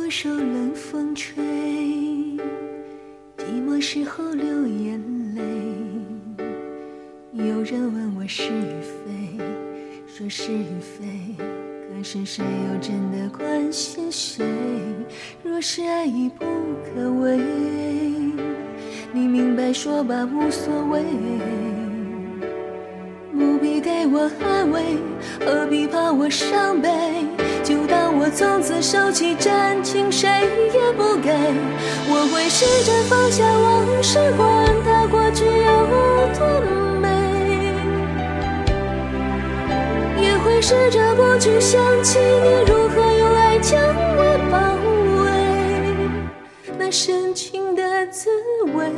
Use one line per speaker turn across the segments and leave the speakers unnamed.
我受冷风吹，寂寞时候流眼泪。有人问我是与非，说是与非，可是谁又真的关心谁？若是爱已不可为，你明白说吧，无所谓，不必给我安慰，何必怕我伤悲？就当我从此收起真情，谁也不给。我会试着放下往事，管它过去有多美，也会试着不去想起你如何用爱将我包围，那深情的滋味。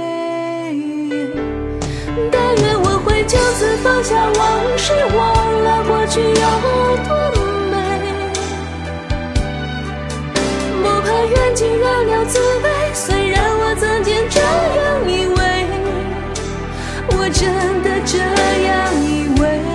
但愿我会就此放下往事，忘了过去有多美，不怕缘尽染了滋味。虽然我曾经这样以为，我真的这样以为。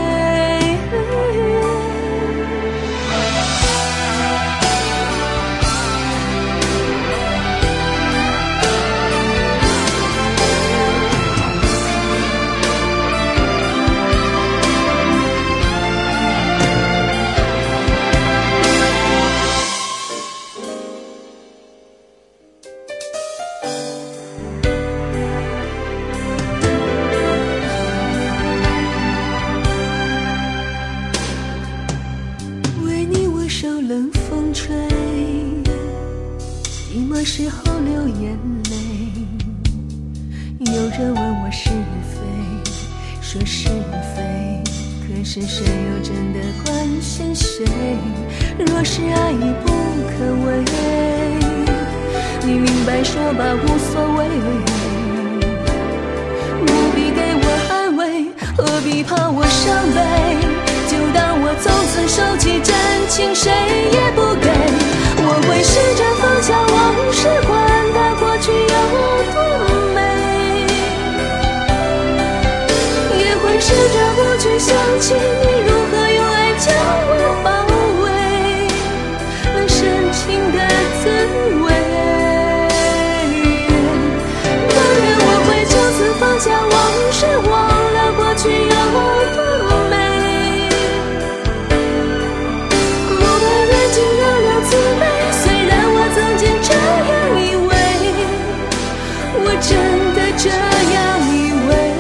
冷风吹，寂寞时候流眼泪。有人问我是与非，说是与非，可是谁又真的关心谁？若是爱已不可为，你明白说吧，无所谓，不必给我安慰，何必怕我伤悲？就当我从此收起真情，谁也不给。我会试着放下往事，管它过去有多美，也会试着不去想起你如何用爱将我包围，那深情的滋味。但愿我会就此放下往事，忘了过去有多美，滋味。虽然我曾经这样以为，我真的这样以为。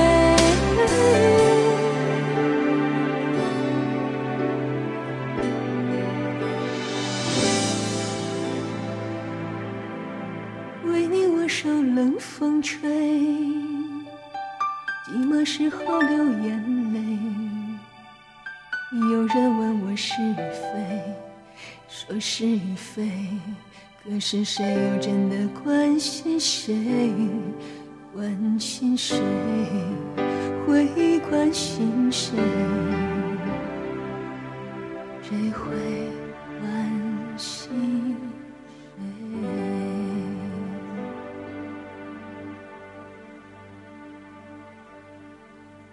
为你我受冷风吹，寂寞时候流眼泪。有人问我是与非，说是与非，可是谁又真的关心谁？关心谁？会关心谁？谁会关